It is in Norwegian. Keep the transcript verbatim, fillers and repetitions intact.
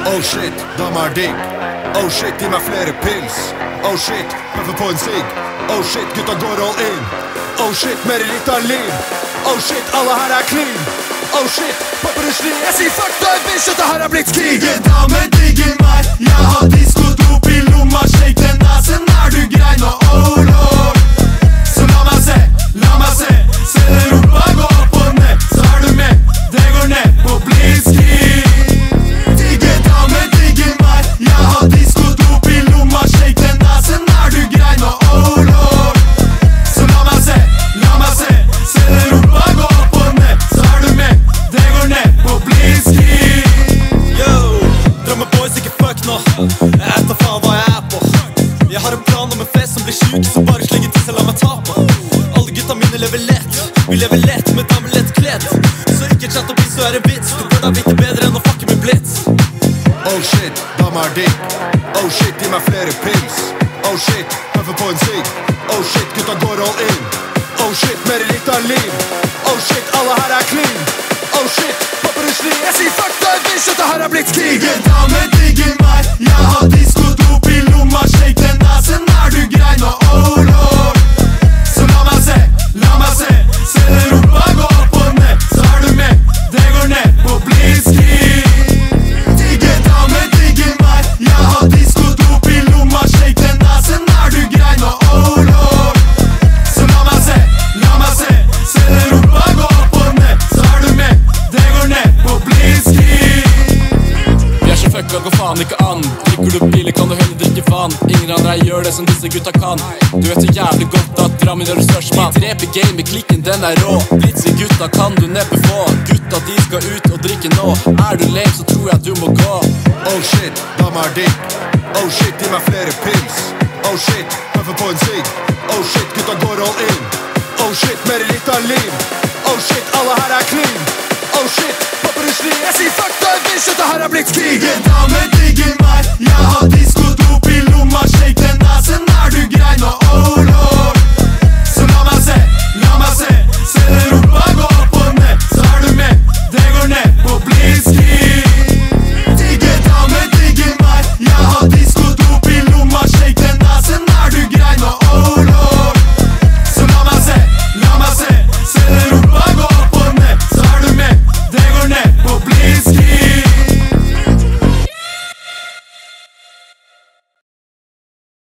Oh shit, dama er digg. Oh shit, gi meg flere pils. Oh shit, kaffe på en sigg. Oh shit, gutta går all in. Oh shit, mer Ritalin. Oh shit, alle her er clean. Oh shit, pappa rusli. Jeg sier fuck deg, bitch, dette her er blitt krig. Digge dame, digge meg. Jeg har diskodop i lomma. Shake den nasen, er du grei nå? Oh lord. Så la meg se, la meg se. Se den rumpa gå opp og ned. Så er du med, det går ned på blitzkrig. Digge dame, digge meg. Jeg har diskodop i lomma. Shake den nasen, er du grei nå? Oh lord. Så la meg se, la meg se. Se den rumpa gå opp og ned. Så er du med, det går ned på blitzkrig. Yo, drømmer boys, ikke fuck nå. Jeg tar faen hva jeg er på. Jeg har en plan om en fest som blir syk, så bare slenge til seg, la meg ta på. Alle gutta mine lever lett. Vi lever lett med damer lett kledd. Så ikke chat og bis, så er det vits. Du bør da vite bedre enn å fucke med blitz. Oh shit, dama er digg. Oh shit, gi meg flere pils. Oh shit, kaffe på en sigg. Oh shit, gutta går all in. Oh shit, mer Ritalin. Oh shit, alle her er clean. Oh shit, pappa rusli. Jeg sier fuck deg, bitch, dette her er blitt krig. Digge dame, digge meg. Jeg har diskodop i lomma. Shake den nasen, er du grei nå? Oh lord. Så la meg se, la meg se. Se den rumpa gå opp og ned. Så er du med, det går ned på blitzkrig. Digge dame, digge meg. Jeg har diskodop i lomma. Shake den nasen, er du grei nå? Oh lord. Så la meg se, la meg se. Se den rumpa gå opp og ned. Så er du med, det går ned på blitzkrig. Vi er så fucka, går faen ikke an. Drikker du biler, kan du heller drikke vann. Ingen andre gjør det som disse gutta kan. Du vet så jævlig godt at Drammen er du størst mann. De dreper game, klikken den er rå. Blitzy gutta kan du neppe få. Gutta de skal ut og drikke nå. Er du lame, så tror jeg du må gå. Oh shit, dama er digg. Oh shit, gi meg flere pils. Oh shit, kaffe på en sigg. Oh shit, gutta går all in. Oh shit, mer Ritalin. Oh shit, alle her er clean. Oh shit, pappa rusli. Jeg sier fuck deg, bitch, dette her er blitt krig. Digge dame, digge meg. Jeg har